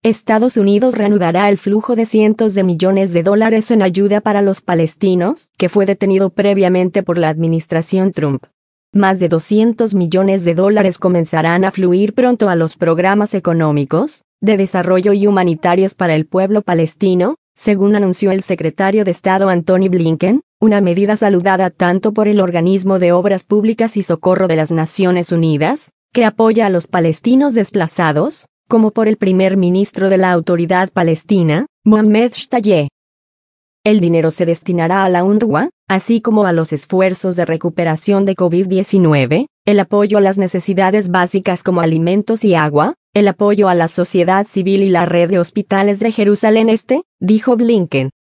Estados Unidos reanudará el flujo de cientos de millones de dólares en ayuda para los palestinos, que fue detenido previamente por la administración Trump. Más de 200 millones de dólares comenzarán a fluir pronto a los programas económicos, de desarrollo y humanitarios para el pueblo palestino, según anunció el secretario de Estado Antony Blinken, una medida saludada tanto por el Organismo de Obras Públicas y Socorro de las Naciones Unidas, que apoya a los palestinos desplazados, como por el primer ministro de la Autoridad Palestina, Mohamed Shtayyeh. El dinero se destinará a la UNRWA, así como a los esfuerzos de recuperación de COVID-19, el apoyo a las necesidades básicas como alimentos y agua, el apoyo a la sociedad civil y la red de hospitales de Jerusalén Este, dijo Blinken.